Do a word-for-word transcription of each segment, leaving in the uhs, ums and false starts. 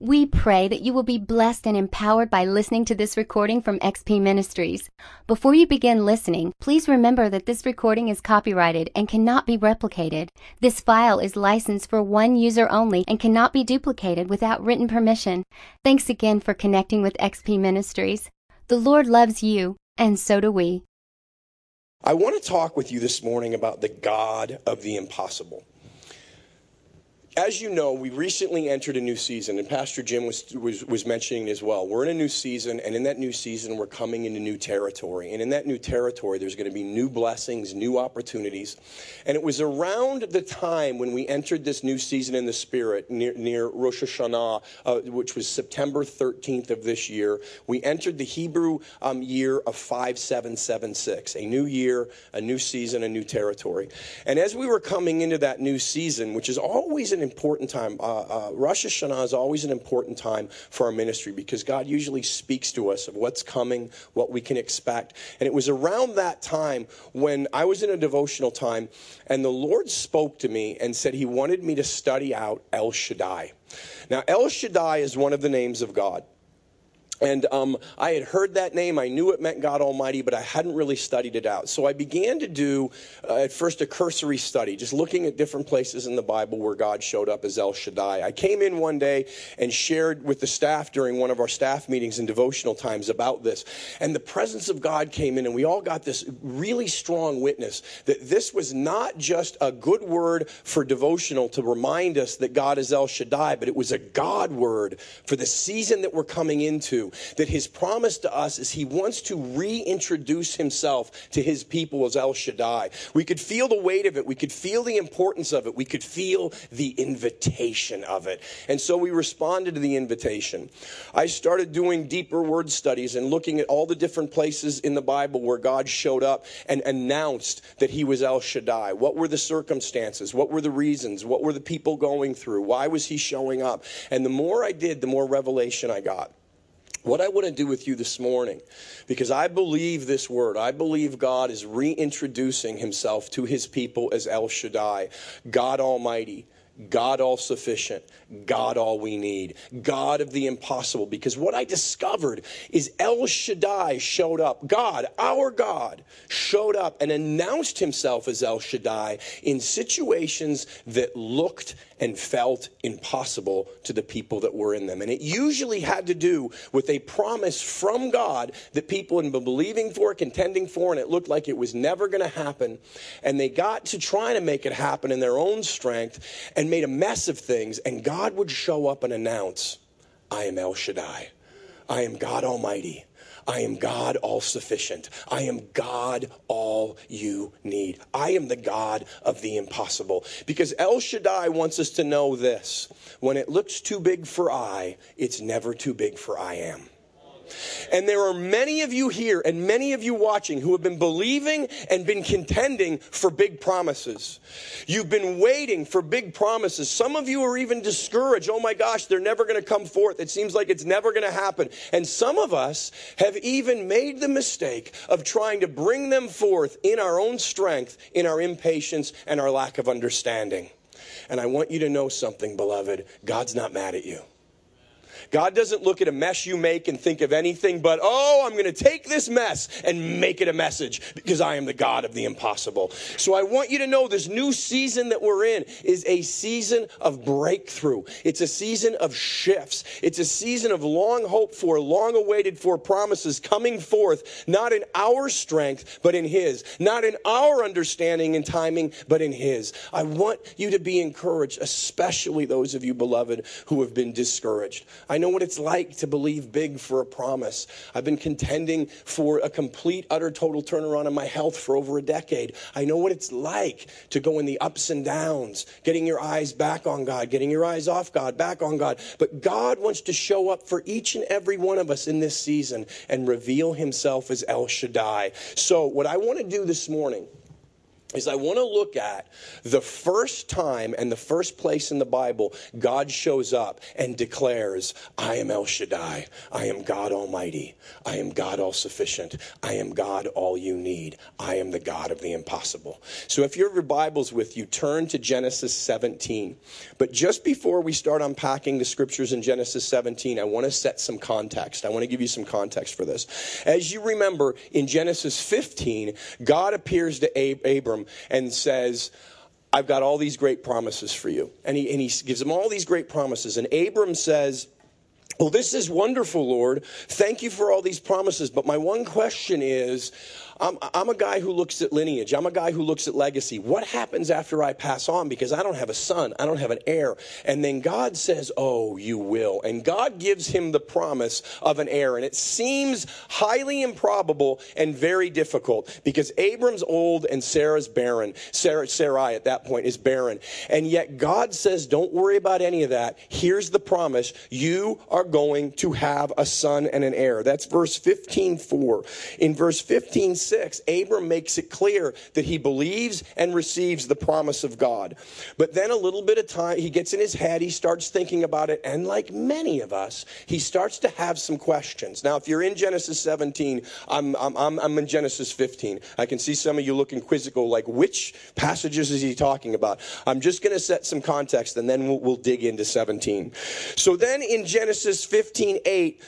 We pray that you will be blessed and empowered by listening to this recording from X P Ministries. Before you begin listening, please remember that this recording is copyrighted and cannot be replicated. This file is licensed for one user only and cannot be duplicated without written permission. Thanks again for connecting with X P Ministries. The Lord loves you, and so do we. I want to talk with you this morning about the God of the impossible. As you know, we recently entered a new season, and Pastor Jim was, was was mentioning as well. We're in a new season, and in that new season, we're coming into new territory. And in that new territory, there's going to be new blessings, new opportunities. And it was around the time when we entered this new season in the Spirit, near, near Rosh Hashanah, uh, which was September thirteenth of this year, we entered the Hebrew um, year of five seven seven six, a new year, a new season, a new territory. And as we were coming into that new season, which is always an important time. Uh, uh, Rosh Hashanah is always an important time for our ministry because God usually speaks to us of what's coming, what we can expect. And it was around that time when I was in a devotional time and the Lord spoke to me and said he wanted me to study out El Shaddai. Now, El Shaddai is one of the names of God. And um, I had heard that name. I knew it meant God Almighty, but I hadn't really studied it out. So I began to do, uh, at first, a cursory study, just looking at different places in the Bible where God showed up as El Shaddai. I came in one day and shared with the staff during one of our staff meetings and devotional times about this. And the presence of God came in, and we all got this really strong witness that this was not just a good word for devotional to remind us that God is El Shaddai, but it was a God word for the season that we're coming into. That his promise to us is he wants to reintroduce himself to his people as El Shaddai. We could feel the weight of it. We could feel the importance of it. We could feel the invitation of it. And so we responded to the invitation. I started doing deeper word studies and looking at all the different places in the Bible where God showed up and announced that he was El Shaddai. What were the circumstances? What were the reasons? What were the people going through? Why was he showing up? And the more I did, the more revelation I got. What I want to do with you this morning, because I believe this word, I believe God is reintroducing himself to his people as El Shaddai, God Almighty, God all-sufficient, God all we need, God of the impossible. Because what I discovered is El Shaddai showed up. God, our God, showed up and announced himself as El Shaddai in situations that looked and felt impossible to the people that were in them. And it usually had to do with a promise from God that people had been believing for, contending for, and it looked like it was never going to happen. And they got to trying to make it happen in their own strength and made a mess of things. And God would show up and announce, I am El Shaddai. I am God Almighty. I am God all-sufficient. I am God all you need. I am the God of the impossible. Because El Shaddai wants us to know this. When it looks too big for I, it's never too big for I am. And there are many of you here and many of you watching who have been believing and been contending for big promises. You've been waiting for big promises. Some of you are even discouraged. Oh my gosh, they're never going to come forth. It seems like it's never going to happen. And some of us have even made the mistake of trying to bring them forth in our own strength, in our impatience and our lack of understanding. And I want you to know something, beloved. God's not mad at you. God doesn't look at a mess you make and think of anything but, oh, I'm going to take this mess and make it a message because I am the God of the impossible. So I want you to know this new season that we're in is a season of breakthrough. It's a season of shifts. It's a season of long hoped for, long awaited for promises coming forth, not in our strength, but in his. Not in our understanding and timing, but in his. I want you to be encouraged, especially those of you, beloved, who have been discouraged. I know what it's like to believe big for a promise. I've been contending for a complete, utter, total turnaround in my health for over a decade. I know what it's like to go in the ups and downs, getting your eyes back on God, getting your eyes off God, back on God. But God wants to show up for each and every one of us in this season and reveal himself as El Shaddai. So what I want to do this morning is I want to look at the first time and the first place in the Bible God shows up and declares, I am El Shaddai. I am God Almighty. I am God All-Sufficient. I am God all you need. I am the God of the impossible. So if you have your Bibles with you, turn to Genesis seventeen. But just before we start unpacking the scriptures in Genesis seventeen, I want to set some context. I want to give you some context for this. As you remember, in Genesis fifteen, God appears to Ab- Abram and says, I've got all these great promises for you. And he, and he gives him all these great promises. And Abram says, well, this is wonderful, Lord. Thank you for all these promises. But my one question is, I'm, I'm a guy who looks at lineage. I'm a guy who looks at legacy. What happens after I pass on? Because I don't have a son. I don't have an heir. And then God says, oh, you will. And God gives him the promise of an heir. And it seems highly improbable and very difficult because Abram's old and Sarah's barren. Sarah, Sarai at that point is barren. And yet God says, don't worry about any of that. Here's the promise. You are going to have a son and an heir. That's verse fifteen four. In verse fifteen six, Abram makes it clear that he believes and receives the promise of God. But then a little bit of time, he gets in his head, he starts thinking about it, and like many of us, he starts to have some questions. Now, if you're in Genesis seventeen, I'm, I'm, I'm, I'm in Genesis fifteen. I can see some of you looking quizzical, like, which passages is he talking about? I'm just going to set some context, and then we'll, we'll dig into seventeen. So then in Genesis fifteen eight,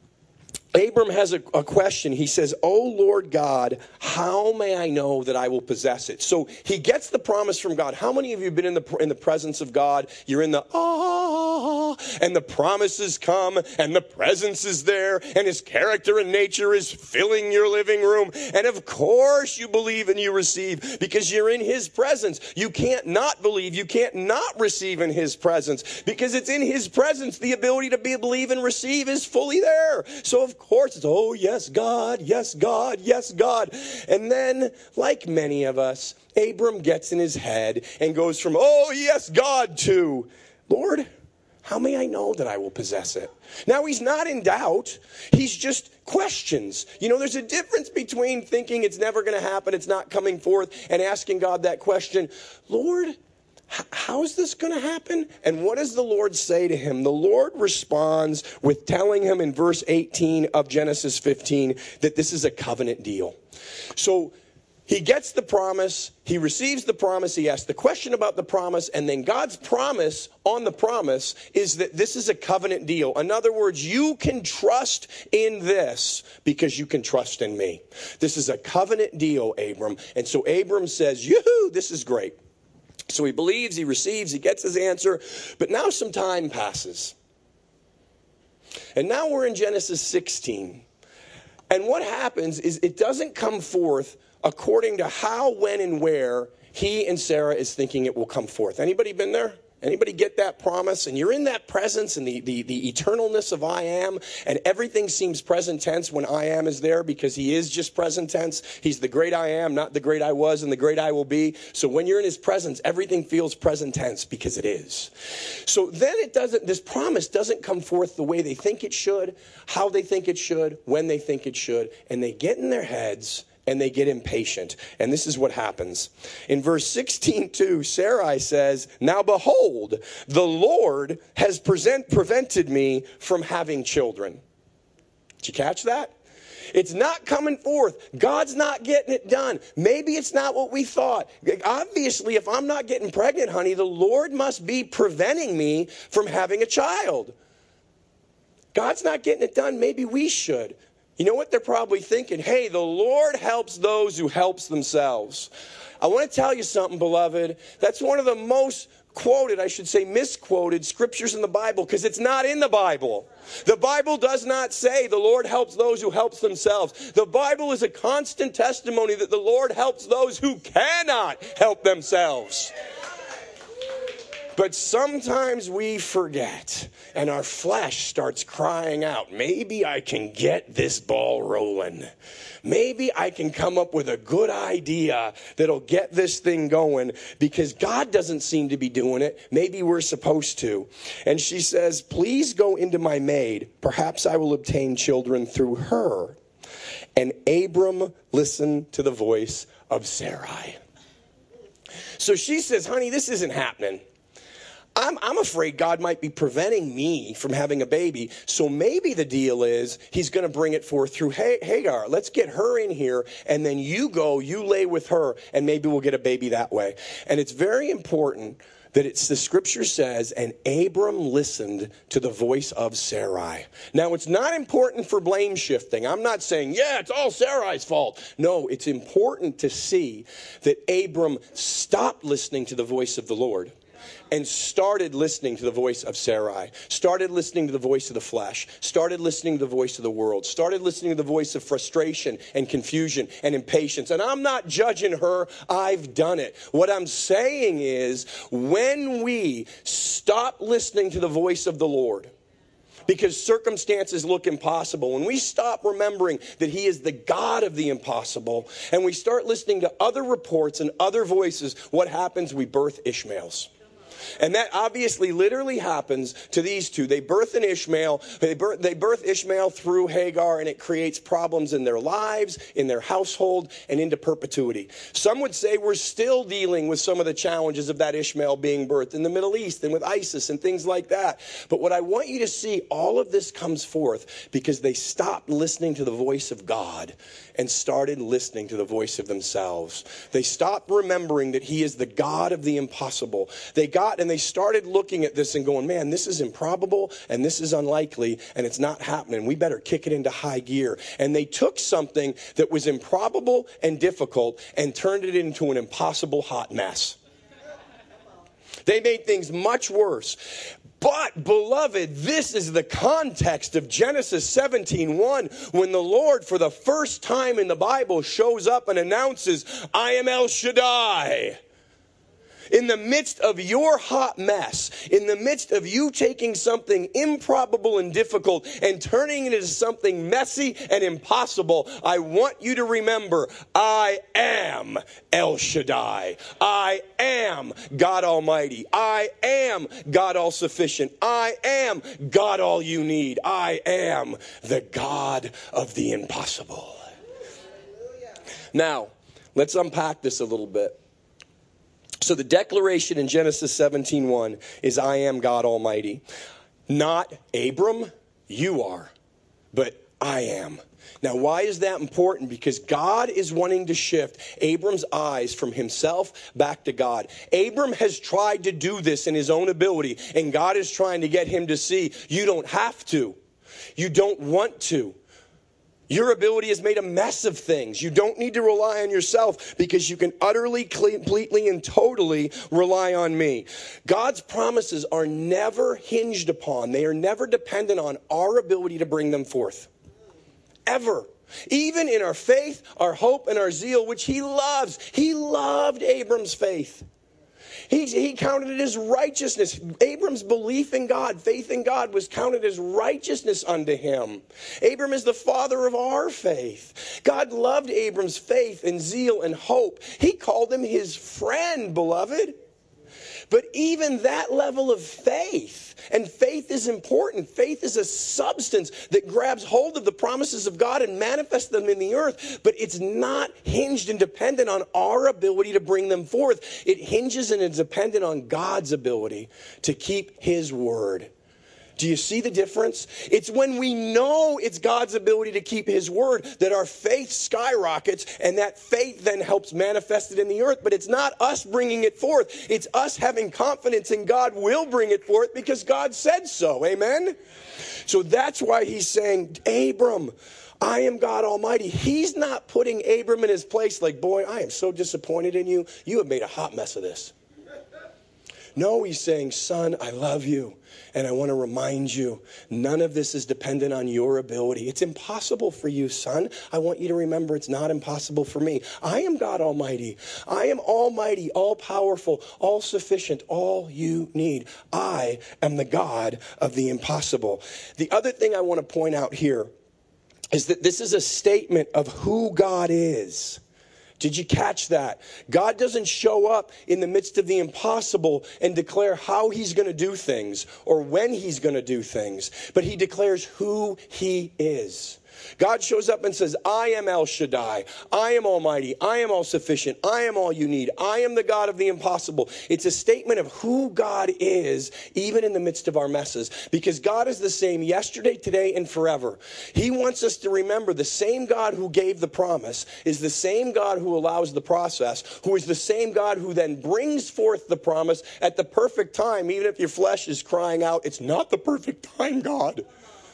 Abram has a, a question. He says, oh, Lord God, how may I know that I will possess it? So he gets the promise from God. How many of you have been in the in the presence of God? You're in the, ah, and the promises come, and the presence is there, and his character and nature is filling your living room. And of course you believe and you receive because you're in his presence. You can't not believe. You can't not receive in his presence because it's in his presence. The ability to be, believe and receive is fully there. So of course it's, oh, yes, God, yes, God, yes, God. And then, like many of us, Abram gets in his head and goes from, oh, yes, God, to, Lord, how may I know that I will possess it? Now, he's not in doubt. He's just questions. You know, there's a difference between thinking it's never going to happen, it's not coming forth, and asking God that question, Lord, how is this going to happen? And what does the Lord say to him? The Lord responds with telling him in verse eighteen of Genesis fifteen that this is a covenant deal. So he gets the promise, he receives the promise, he asks the question about the promise, and then God's promise on the promise is that this is a covenant deal. In other words, you can trust in this because you can trust in me. This is a covenant deal, Abram. And so Abram says, yoo-hoo, this is great. So he believes, he receives, he gets his answer. But now some time passes. And now we're in Genesis sixteen. And what happens is it doesn't come forth according to how, when, and where he and Sarah is thinking it will come forth. Anybody been there? Anybody get that promise? And you're in that presence and the, the, the eternalness of I am, and everything seems present tense when I am is there because he is just present tense. He's the great I am, not the great I was and the great I will be. So when you're in his presence, everything feels present tense because it is. So then it doesn't, this promise doesn't come forth the way they think it should, how they think it should, when they think it should, and they get in their heads and they get impatient. And this is what happens. In verse sixteen two, Sarai says, now behold, the Lord has present, prevented me from having children. Did you catch that? It's not coming forth. God's not getting it done. Maybe it's not what we thought. Obviously, if I'm not getting pregnant, honey, the Lord must be preventing me from having a child. God's not getting it done. Maybe we should. You know what they're probably thinking? Hey, the Lord helps those who helps themselves. I want to tell you something, beloved. That's one of the most quoted, I should say misquoted scriptures in the Bible because it's not in the Bible. The Bible does not say the Lord helps those who helps themselves. The Bible is a constant testimony that the Lord helps those who cannot help themselves. But sometimes we forget, and our flesh starts crying out, maybe I can get this ball rolling. Maybe I can come up with a good idea that'll get this thing going because God doesn't seem to be doing it. Maybe we're supposed to. And she says, please go into my maid. Perhaps I will obtain children through her. And Abram listened to the voice of Sarai. So she says, honey, this isn't happening. I'm, I'm afraid God might be preventing me from having a baby. So maybe the deal is he's going to bring it forth through Hagar. Let's get her in here, and then you go, you lay with her, and maybe we'll get a baby that way. And it's very important that it's the scripture says, and Abram listened to the voice of Sarai. Now, it's not important for blame shifting. I'm not saying, yeah, it's all Sarai's fault. No, it's important to see that Abram stopped listening to the voice of the Lord and started listening to the voice of Sarai, started listening to the voice of the flesh, started listening to the voice of the world, started listening to the voice of frustration and confusion and impatience. And I'm not judging her. I've done it. What I'm saying is when we stop listening to the voice of the Lord, because circumstances look impossible, when we stop remembering that he is the God of the impossible, and we start listening to other reports and other voices, what happens? We birth Ishmaels. And that obviously literally happens to these two. They birth an Ishmael. They birth, they birth Ishmael through Hagar, and it creates problems in their lives, in their household, and into perpetuity. Some would say we're still dealing with some of the challenges of that Ishmael being birthed in the Middle East and with ISIS and things like that. But what I want you to see, all of this comes forth because they stopped listening to the voice of God and started listening to the voice of themselves. They stopped remembering that he is the God of the impossible. They got and they started looking at this and going, man, this is improbable and this is unlikely and it's not happening. We better kick it into high gear. And they took something that was improbable and difficult and turned it into an impossible hot mess. They made things much worse. But, beloved, this is the context of Genesis seventeen one, when the Lord, for the first time in the Bible, shows up and announces, I am El Shaddai. In the midst of your hot mess, in the midst of you taking something improbable and difficult and turning it into something messy and impossible, I want you to remember, I am El Shaddai. I am God Almighty. I am God All-Sufficient. I am God All You Need. I am the God of the impossible. Now, let's unpack this a little bit. So the declaration in Genesis seventeen one is, I am God Almighty. Not Abram, you are, but I am. Now, why is that important? Because God is wanting to shift Abram's eyes from himself back to God. Abram has tried to do this in his own ability, and God is trying to get him to see, you don't have to. You don't want to. Your ability has made a mess of things. You don't need to rely on yourself because you can utterly, completely, and totally rely on me. God's promises are never hinged upon. They are never dependent on our ability to bring them forth. Ever. Even in our faith, our hope, and our zeal, which he loves. He loved Abram's faith. He, he counted it as righteousness. Abram's belief in God, faith in God, was counted as righteousness unto him. Abram is the father of our faith. God loved Abram's faith and zeal and hope. He called him his friend, beloved. But even that level of faith, and faith is important. Faith is a substance that grabs hold of the promises of God and manifests them in the earth. But it's not hinged and dependent on our ability to bring them forth. It hinges and is dependent on God's ability to keep his word. Do you see the difference? It's when we know it's God's ability to keep his word that our faith skyrockets, and that faith then helps manifest it in the earth. But it's not us bringing it forth. It's us having confidence in God will bring it forth because God said so. Amen? So that's why he's saying, Abram, I am God Almighty. He's not putting Abram in his place like, boy, I am so disappointed in you. You have made a hot mess of this. No, he's saying, son, I love you. And I want to remind you, none of this is dependent on your ability. It's impossible for you, son. I want you to remember it's not impossible for me. I am God Almighty. I am almighty, all-powerful, all-sufficient, all you need. I am the God of the impossible. The other thing I want to point out here is that this is a statement of who God is. Did you catch that? God doesn't show up in the midst of the impossible and declare how he's going to do things or when he's going to do things, but he declares who he is. God shows up and says, I am El Shaddai. I am almighty. I am all sufficient. I am all you need. I am the God of the impossible. It's a statement of who God is, even in the midst of our messes. Because God is the same yesterday, today, and forever. He wants us to remember the same God who gave the promise is the same God who allows the process, who is the same God who then brings forth the promise at the perfect time, even if your flesh is crying out, it's not the perfect time, God.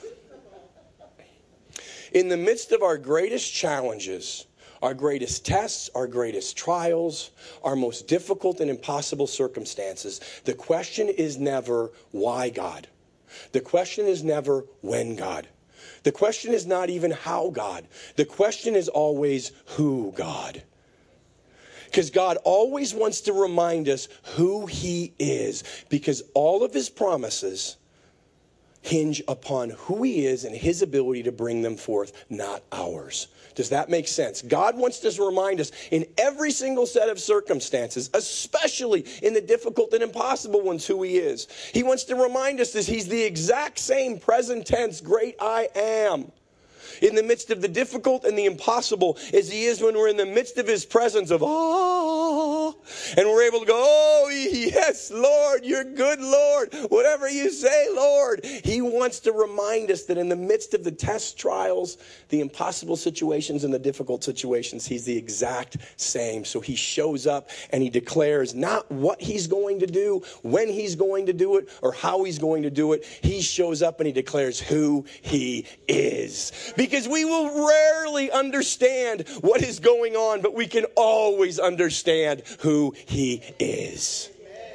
In the midst of our greatest challenges, our greatest tests, our greatest trials, our most difficult and impossible circumstances, the question is never, why God? The question is never, when God? The question is not even how God. The question is always, who God? Because God always wants to remind us who he is, because all of his promises hinge upon who he is and his ability to bring them forth, not ours. Does that make sense? God wants to remind us in every single set of circumstances, especially in the difficult and impossible ones, who he is. He wants to remind us that he's the exact same present tense great I am in the midst of the difficult and the impossible as he is when we're in the midst of his presence of ah, and we're able to go, oh yes, Lord, you're good, Lord. Whatever you say, Lord. He wants to remind us that in the midst of the tests, trials, the impossible situations, and the difficult situations, he's the exact same. So he shows up and he declares not what he's going to do, when he's going to do it, or how he's going to do it. He shows up and he declares who he is. Because we will rarely understand what is going on, but we can always understand who he is.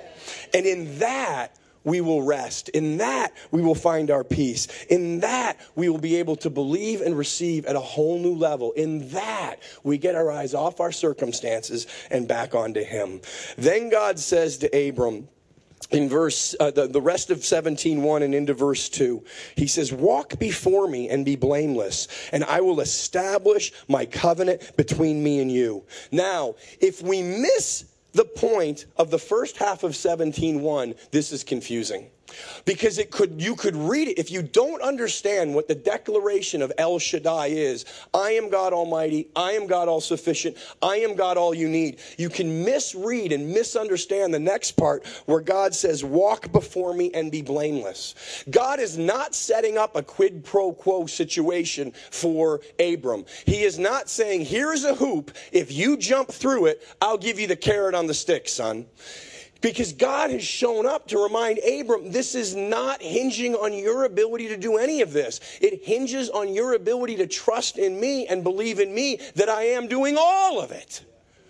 And in that, we will rest. In that, we will find our peace. In that, we will be able to believe and receive at a whole new level. In that, we get our eyes off our circumstances and back onto him. Then God says to Abram, in verse, uh, the, the rest of seventeen one and into verse two, he says, walk before me and be blameless, and I will establish my covenant between me and you. Now, if we miss the point of the first half of seventeen one, this is confusing. Because it could, you could read it, if you don't understand what the declaration of El Shaddai is, I am God Almighty, I am God All-Sufficient, I am God All You Need, you can misread and misunderstand the next part where God says, walk before me and be blameless. God is not setting up a quid pro quo situation for Abram. He is not saying, here's a hoop, if you jump through it, I'll give you the carrot on the stick, son. Because God has shown up to remind Abram, this is not hinging on your ability to do any of this. It hinges on your ability to trust in me and believe in me that I am doing all of it.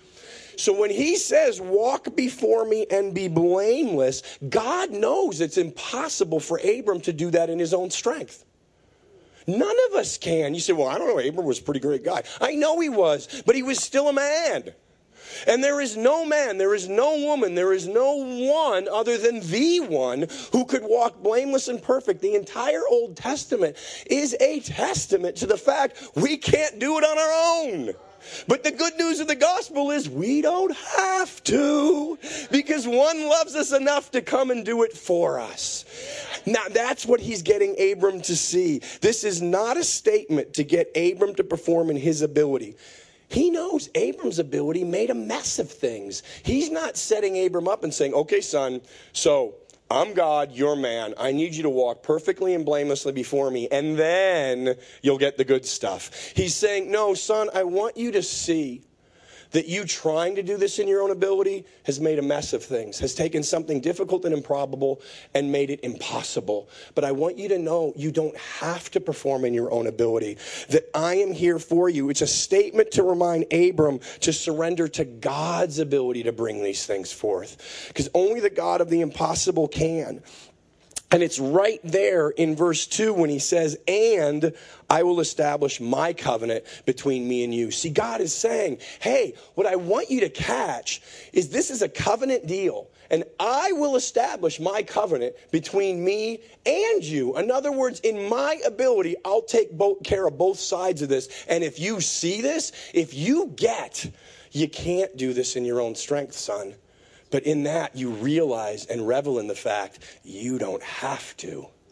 So when he says, walk before me and be blameless, God knows it's impossible for Abram to do that in his own strength. None of us can. You say, well, I don't know, Abram was a pretty great guy. I know he was, but he was still a man. And there is no man, there is no woman, there is no one other than the one who could walk blameless and perfect. The entire Old Testament is a testament to the fact we can't do it on our own. But the good news of the gospel is we don't have to, because one loves us enough to come and do it for us. Now that's what he's getting Abram to see. This is not a statement to get Abram to perform in his ability. He knows Abram's ability made a mess of things. He's not setting Abram up and saying, okay, son, so I'm God, you're man. I need you to walk perfectly and blamelessly before me, and then you'll get the good stuff. He's saying, no, son, I want you to see that you trying to do this in your own ability has made a mess of things, has taken something difficult and improbable and made it impossible. But I want you to know you don't have to perform in your own ability, that I am here for you. It's a statement to remind Abram to surrender to God's ability to bring these things forth, because only the God of the impossible can. And it's right there in verse two when he says, and I will establish my covenant between me and you. See, God is saying, hey, what I want you to catch is this is a covenant deal. And I will establish my covenant between me and you. In other words, in my ability, I'll take both, care of both sides of this. And if you see this, if you get, you can't do this in your own strength, son. But in that, you realize and revel in the fact you don't have to.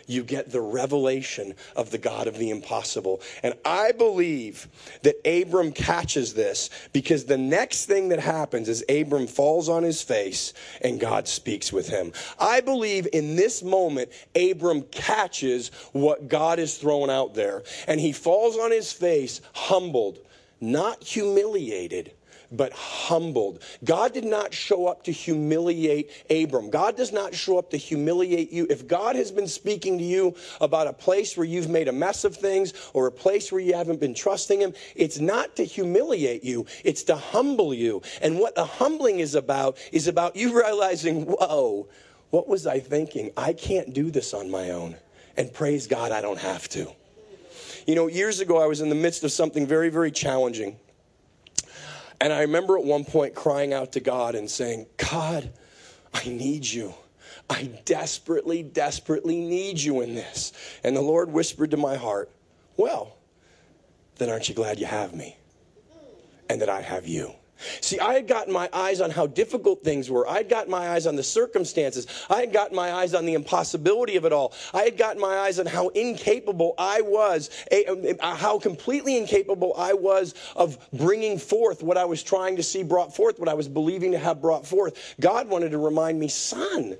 you get the revelation of the God of the impossible. And I believe that Abram catches this, because the next thing that happens is Abram falls on his face and God speaks with him. I believe in this moment, Abram catches what God is throwing out there. And he falls on his face, humbled, not humiliated, but humbled. God did not show up to humiliate Abram. God does not show up to humiliate you. If God has been speaking to you about a place where you've made a mess of things, or a place where you haven't been trusting him, it's not to humiliate you. It's to humble you. And what the humbling is about is about you realizing, whoa, what was I thinking? I can't do this on my own. And praise God, I don't have to. You know, years ago, I was in the midst of something very, very challenging. And I remember at one point crying out to God and saying, God, I need you. I desperately, desperately need you in this. And the Lord whispered to my heart, well, then aren't you glad you have me? And that I have you? See, I had gotten my eyes on how difficult things were. I had gotten my eyes on the circumstances. I had gotten my eyes on the impossibility of it all. I had gotten my eyes on how incapable I was, how completely incapable I was of bringing forth what I was trying to see brought forth, what I was believing to have brought forth. God wanted to remind me, son,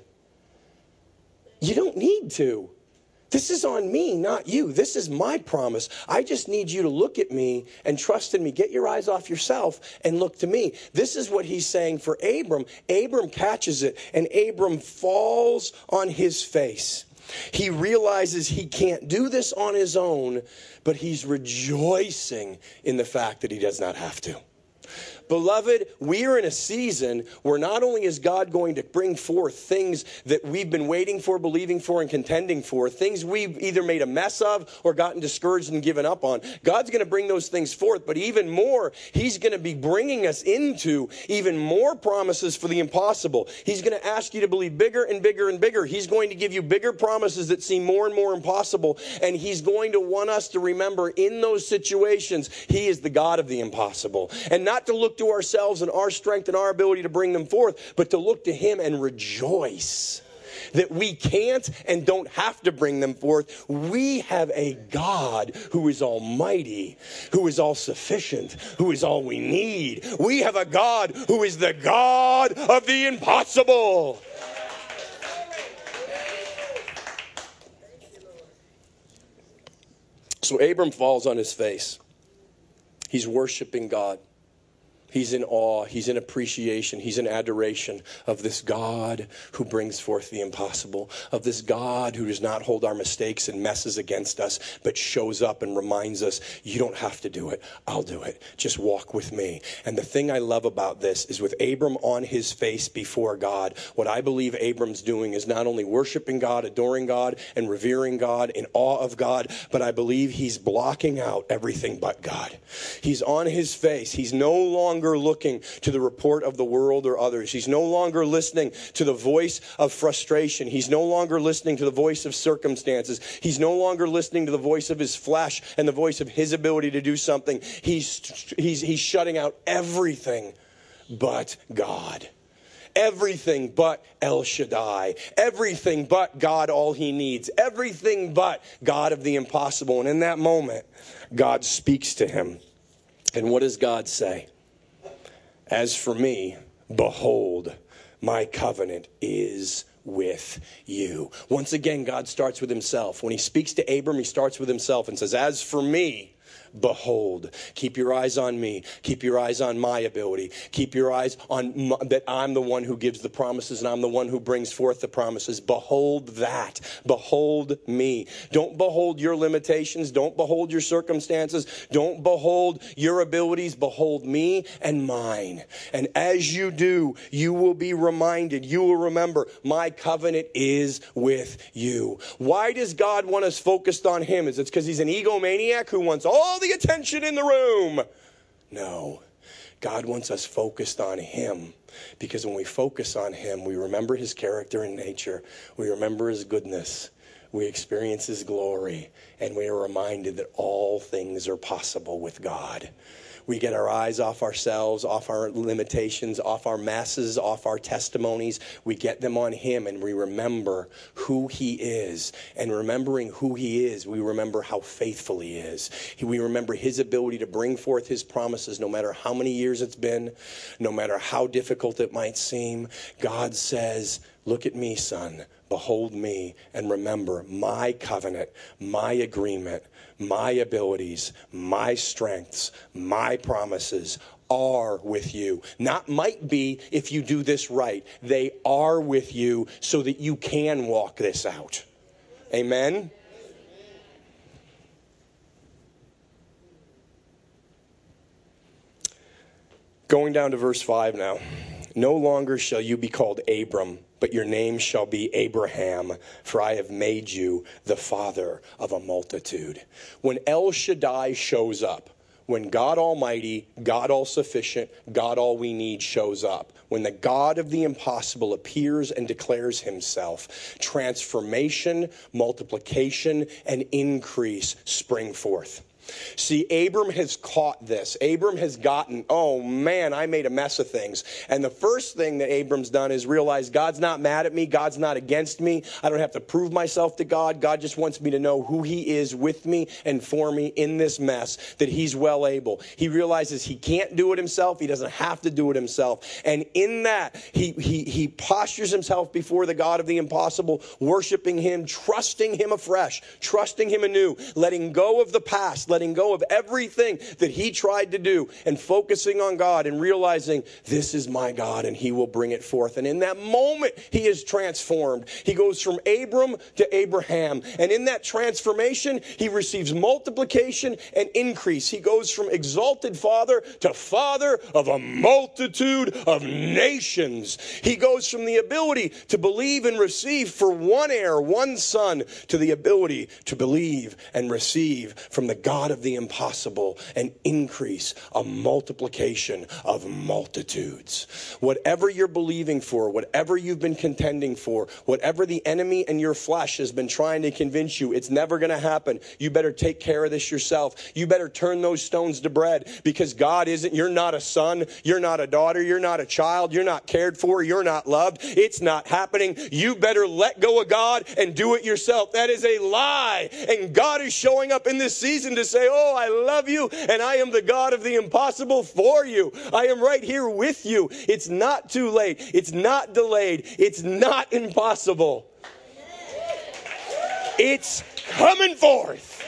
you don't need to. This is on me, not you. This is my promise. I just need you to look at me and trust in me. Get your eyes off yourself and look to me. This is what he's saying for Abram. Abram catches it, and Abram falls on his face. He realizes he can't do this on his own, but he's rejoicing in the fact that he does not have to. Beloved, we are in a season where not only is God going to bring forth things that we've been waiting for, believing for, and contending for, things we've either made a mess of or gotten discouraged and given up on. God's going to bring those things forth, but even more, he's going to be bringing us into even more promises for the impossible. He's going to ask you to believe bigger and bigger and bigger. He's going to give you bigger promises that seem more and more impossible, and he's going to want us to remember in those situations, he is the God of the impossible. And not to look to ourselves and our strength and our ability to bring them forth, but to look to him and rejoice that we can't and don't have to bring them forth. We have a God who is almighty, who is all sufficient, who is all we need. We have a God who is the God of the impossible. So Abram falls on his face. He's worshiping God. He's in awe, he's in appreciation, he's in adoration of this God who brings forth the impossible, of this God who does not hold our mistakes and messes against us, but shows up and reminds us, you don't have to do it, I'll do it, just walk with me. And the thing I love about this is with Abram on his face before God, what I believe Abram's doing is not only worshiping God, adoring God, and revering God, in awe of God, but I believe he's blocking out everything but God. He's on his face, he's no longer looking to the report of the world or others. He's no longer listening to the voice of frustration. He's no longer listening to the voice of circumstances. He's no longer listening to the voice of his flesh and the voice of his ability to do something. He's, he's, he's shutting out everything but God. Everything but El Shaddai. Everything but God, all he needs. Everything but God of the impossible. And in that moment, God speaks to him. And what does God say? As for me, behold, my covenant is with you. Once again, God starts with himself. When he speaks to Abram, he starts with himself and says, as for me, behold. Keep your eyes on me. Keep your eyes on my ability. Keep your eyes on my, that I'm the one who gives the promises and I'm the one who brings forth the promises. Behold that. Behold me. Don't behold your limitations. Don't behold your circumstances. Don't behold your abilities. Behold me and mine. And as you do, you will be reminded. You will remember my covenant is with you. Why does God want us focused on him? Is it because he's an egomaniac who wants all the attention in the room? No. God wants us focused on him, because when we focus on him, we remember his character and nature. We remember his goodness. We experience his glory, and we are reminded that all things are possible with God. We get our eyes off ourselves, off our limitations, off our messes, off our testimonies. We get them on him, and we remember who he is. And remembering who he is, we remember how faithful he is. We remember his ability to bring forth his promises no matter how many years it's been, no matter how difficult it might seem. God says, look at me, son. Behold me, and remember my covenant, my agreement, my abilities, my strengths, my promises are with you. Not might be if you do this right. They are with you so that you can walk this out. Amen? Going down to verse five now. No longer shall you be called Abram, but your name shall be Abraham, for I have made you the father of a multitude. When El Shaddai shows up, when God Almighty, God All-Sufficient, God All We Need shows up, when the God of the impossible appears and declares himself, transformation, multiplication, and increase spring forth. See, Abram has caught this. Abram has gotten, oh man, I made a mess of things. And the first thing that Abram's done is realize God's not mad at me. God's not against me. I don't have to prove myself to God. God just wants me to know who he is with me and for me in this mess, that he's well able. He realizes he can't do it himself. He doesn't have to do it himself. And in that, he, he, he postures himself before the God of the impossible, worshiping him, trusting him afresh, trusting him anew, letting go of the past, letting go of everything that he tried to do and focusing on God and realizing this is my God and he will bring it forth. And in that moment, he is transformed. He goes from Abram to Abraham. And in that transformation, he receives multiplication and increase. He goes from exalted father to father of a multitude of nations. He goes from the ability to believe and receive for one heir, one son, to the ability to believe and receive from the God of the impossible, an increase, a multiplication of multitudes. Whatever you're believing for, whatever you've been contending for, whatever the enemy and your flesh has been trying to convince you, it's never going to happen. You better take care of this yourself. You better turn those stones to bread, because God isn't, you're not a son, you're not a daughter, you're not a child, you're not cared for, you're not loved. It's not happening. You better let go of God and do it yourself. That is a lie. And God is showing up in this season to say, oh, I love you, and I am the God of the impossible for you. I am right here with you. It's not too late. It's not delayed. It's not impossible. It's coming forth.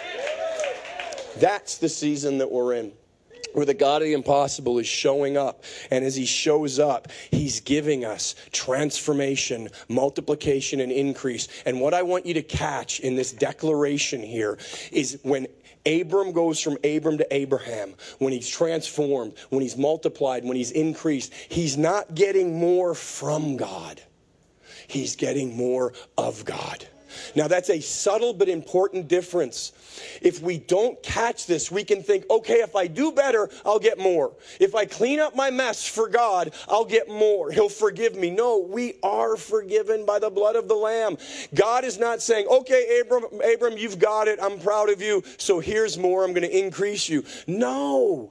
That's the season that we're in, where the God of the impossible is showing up. And as he shows up, he's giving us transformation, multiplication, and increase. And what I want you to catch in this declaration here is when Abram goes from Abram to Abraham, when he's transformed, when he's multiplied, when he's increased, he's not getting more from God. He's getting more of God. Now, that's a subtle but important difference. If we don't catch this, we can think, okay, if I do better, I'll get more. If I clean up my mess for God, I'll get more. He'll forgive me. No, we are forgiven by the blood of the Lamb. God is not saying, okay, Abram, Abram, you've got it. I'm proud of you. So here's more. I'm going to increase you. No.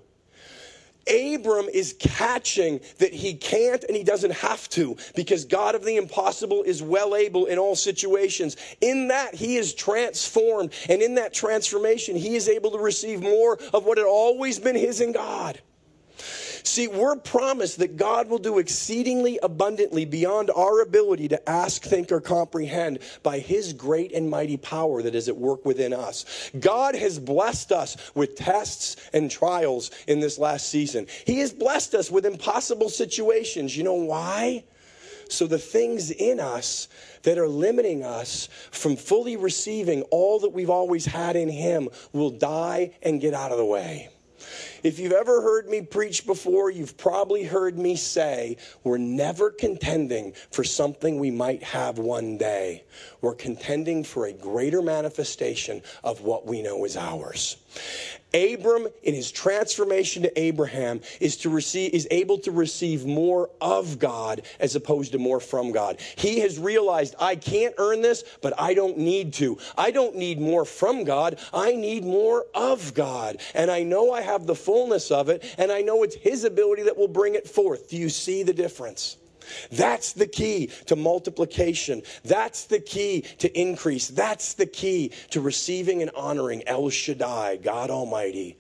Abram is catching that he can't and he doesn't have to, because God of the impossible is well able in all situations. In that, he is transformed, and in that transformation, he is able to receive more of what had always been his in God. See, we're promised that God will do exceedingly abundantly beyond our ability to ask, think, or comprehend by his great and mighty power that is at work within us. God has blessed us with tests and trials in this last season. He has blessed us with impossible situations. You know why? So the things in us that are limiting us from fully receiving all that we've always had in him will die and get out of the way. If you've ever heard me preach before, you've probably heard me say, we're never contending for something we might have one day. We're contending for a greater manifestation of what we know is ours. Abram, in his transformation to Abraham, is to receive, is able to receive more of God as opposed to more from God. He has realized, I can't earn this, but I don't need to. I don't need more from God. I need more of God. And I know I have the fullness of it, and I know it's his ability that will bring it forth. Do you see the difference? That's the key to multiplication. That's the key to increase. That's the key to receiving and honoring El Shaddai, God Almighty,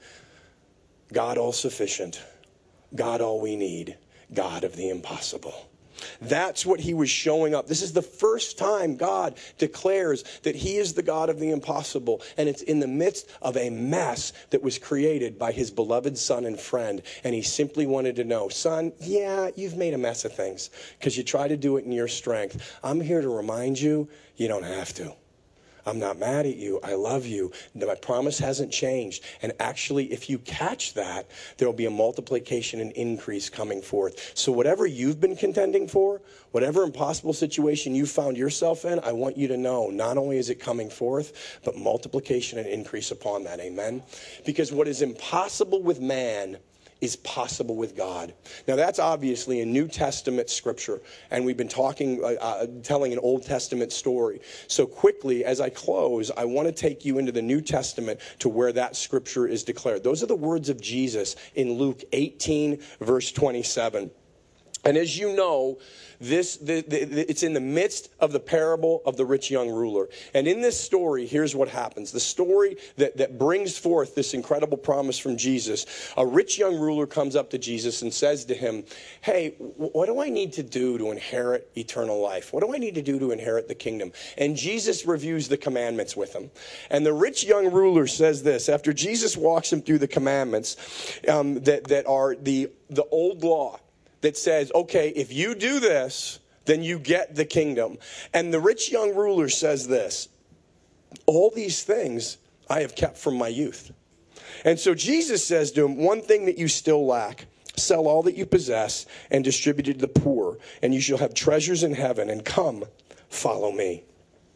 God all-sufficient, God all we need, God of the impossible. That's what he was showing up. This is the first time God declares that he is the God of the impossible. And it's in the midst of a mess that was created by his beloved son and friend. And he simply wanted to know, son, yeah, you've made a mess of things because you try to do it in your strength. I'm here to remind you, you don't have to. I'm not mad at you. I love you. My promise hasn't changed. And actually, if you catch that, there will be a multiplication and increase coming forth. So whatever you've been contending for, whatever impossible situation you found yourself in, I want you to know, not only is it coming forth, but multiplication and increase upon that. Amen? Because what is impossible with man is possible with God. Now that's obviously a New Testament scripture, and we've been talking, uh, uh, telling an Old Testament story. So quickly, as I close, I want to take you into the New Testament to where that scripture is declared. Those are the words of Jesus in Luke eighteen, verse twenty-seven. And as you know, this the, the, it's in the midst of the parable of the rich young ruler. And in this story, here's what happens. The story that, that brings forth this incredible promise from Jesus. A rich young ruler comes up to Jesus and says to him, hey, what do I need to do to inherit eternal life? What do I need to do to inherit the kingdom? And Jesus reviews the commandments with him. And the rich young ruler says this, after Jesus walks him through the commandments um, that, that are the, the old law, that says, okay, if you do this, then you get the kingdom. And the rich young ruler says this, all these things I have kept from my youth. And so Jesus says to him, one thing that you still lack, sell all that you possess and distribute it to the poor, and you shall have treasures in heaven, and come, follow me.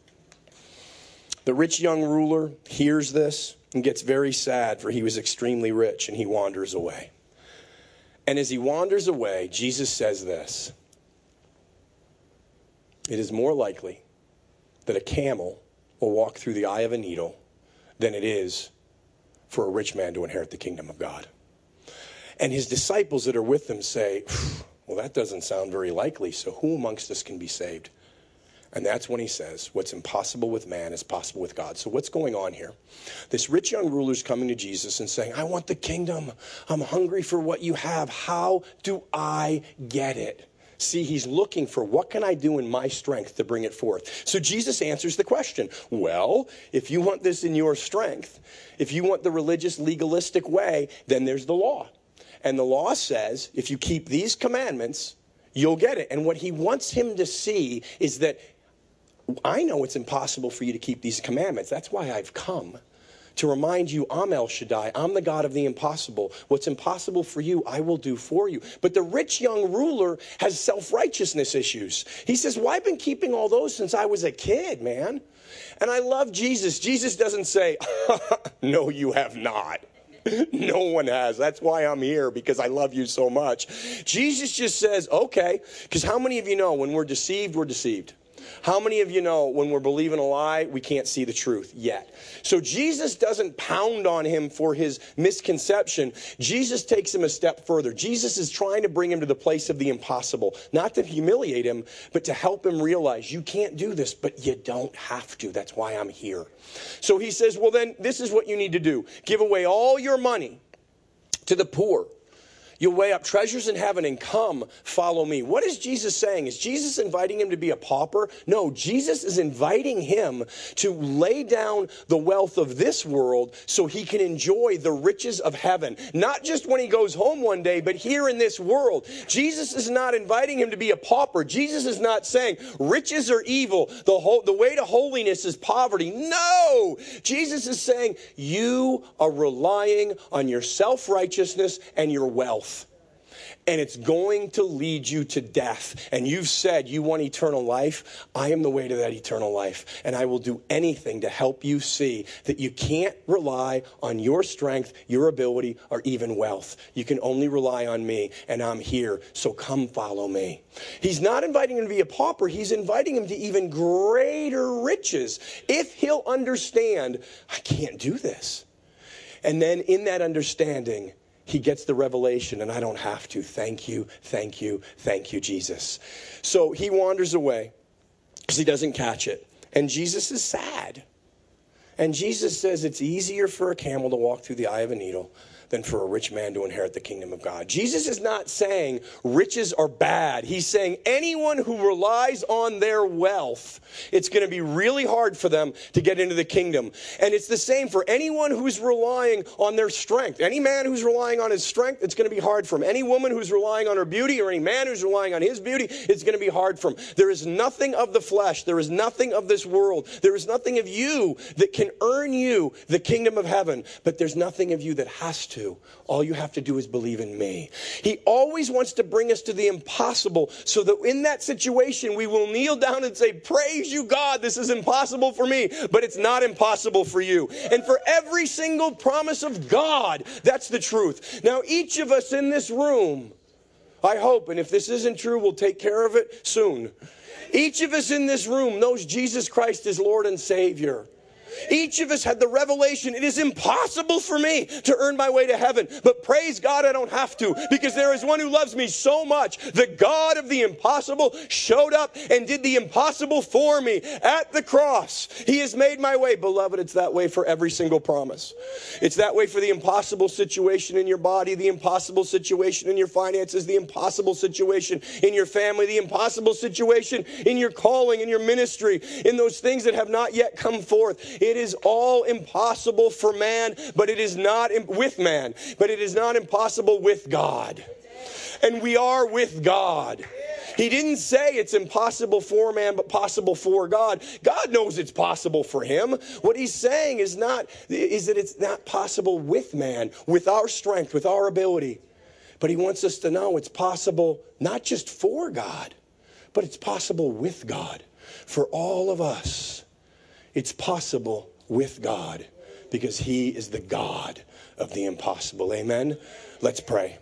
The rich young ruler hears this and gets very sad, for he was extremely rich, and he wanders away. And as he wanders away, Jesus says this, it is more likely that a camel will walk through the eye of a needle than it is for a rich man to inherit the kingdom of God. And his disciples that are with him say, well, that doesn't sound very likely, so who amongst us can be saved? And that's when he says, what's impossible with man is possible with God. So what's going on here? This rich young ruler is coming to Jesus and saying, I want the kingdom. I'm hungry for what you have. How do I get it? See, he's looking for what can I do in my strength to bring it forth. So Jesus answers the question. Well, if you want this in your strength, if you want the religious legalistic way, then there's the law. And the law says, if you keep these commandments, you'll get it. And what he wants him to see is that I know it's impossible for you to keep these commandments. That's why I've come. To remind you, I'm El Shaddai. I'm the God of the impossible. What's impossible for you, I will do for you. But the rich young ruler has self-righteousness issues. He says, well, I've been keeping all those since I was a kid, man. And I love Jesus. Jesus doesn't say, no, you have not. No one has. That's why I'm here, because I love you so much. Jesus just says, okay, because how many of you know when we're deceived, we're deceived? How many of you know when we're believing a lie, we can't see the truth yet? So Jesus doesn't pound on him for his misconception. Jesus takes him a step further. Jesus is trying to bring him to the place of the impossible, not to humiliate him, but to help him realize you can't do this, but you don't have to. That's why I'm here. So he says, well, then this is what you need to do. Give away all your money to the poor. You'll weigh up treasures in heaven and come, follow me. What is Jesus saying? Is Jesus inviting him to be a pauper? No, Jesus is inviting him to lay down the wealth of this world so he can enjoy the riches of heaven. Not just when he goes home one day, but here in this world. Jesus is not inviting him to be a pauper. Jesus is not saying riches are evil. The, whole, the way to holiness is poverty. No! Jesus is saying you are relying on your self-righteousness and your wealth. And it's going to lead you to death. And you've said you want eternal life. I am the way to that eternal life. And I will do anything to help you see that you can't rely on your strength, your ability, or even wealth. You can only rely on me, and I'm here. So come follow me. He's not inviting him to be a pauper. He's inviting him to even greater riches. If he'll understand, I can't do this. And then in that understanding, he gets the revelation, and I don't have to. Thank you, thank you, thank you, Jesus. So he wanders away because he doesn't catch it. And Jesus is sad. And Jesus says it's easier for a camel to walk through the eye of a needle than for a rich man to inherit the kingdom of God. Jesus is not saying riches are bad. He's saying anyone who relies on their wealth, it's going to be really hard for them to get into the kingdom. And it's the same for anyone who's relying on their strength. Any man who's relying on his strength, it's going to be hard for him. Any woman who's relying on her beauty, or any man who's relying on his beauty, it's going to be hard for him. There is nothing of the flesh. There is nothing of this world. There is nothing of you that can earn you the kingdom of heaven. But there's nothing of you that has to. All you have to do is believe in me. He always wants to bring us to the impossible so that in that situation we will kneel down and say, praise you, God, this is impossible for me, but it's not impossible for you. And for every single promise of God, that's the truth. Now, each of us in this room, I hope, and if this isn't true, we'll take care of it soon. Each of us in this room knows Jesus Christ is Lord and Savior. Each of us had the revelation, it is impossible for me to earn my way to heaven. But praise God, I don't have to, because there is one who loves me so much. The God of the impossible showed up and did the impossible for me at the cross. He has made my way. Beloved, it's that way for every single promise. It's that way for the impossible situation in your body, the impossible situation in your finances, the impossible situation in your family, the impossible situation in your calling, in your ministry, in those things that have not yet come forth. It is all impossible for man, but it is not im- with man, but it is not impossible with God. And we are with God. He didn't say it's impossible for man, but possible for God. God knows it's possible for him. What he's saying is not, is that it's not possible with man, with our strength, with our ability. But he wants us to know it's possible not just for God, but it's possible with God. For all of us, it's possible with God because he is the God of the impossible. Amen? Let's pray.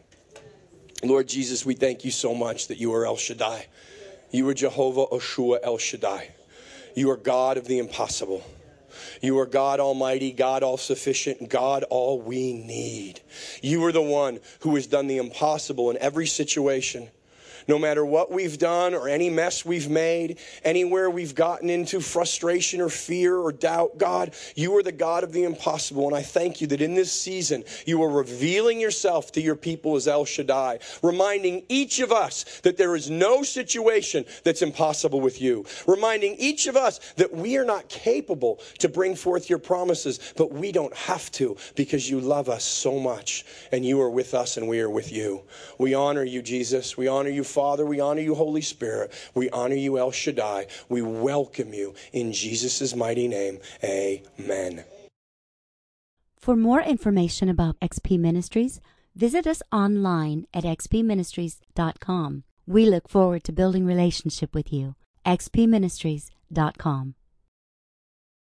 Lord Jesus, we thank you so much that you are El Shaddai. You are Jehovah Oshua El Shaddai. You are God of the impossible. You are God Almighty, God all-sufficient, God all we need. You are the one who has done the impossible in every situation. No matter what we've done or any mess we've made, anywhere we've gotten into frustration or fear or doubt, God, you are the God of the impossible. And I thank you that in this season, you are revealing yourself to your people as El Shaddai, reminding each of us that there is no situation that's impossible with you. Reminding each of us that we are not capable to bring forth your promises, but we don't have to because you love us so much and you are with us and we are with you. We honor you, Jesus. We honor you, Father. We honor you, Holy Spirit. We honor you, El Shaddai. We welcome you in Jesus' mighty name. Amen. For more information about X P Ministries, visit us online at x p ministries dot com. We look forward to building relationship with you. x p ministries dot com.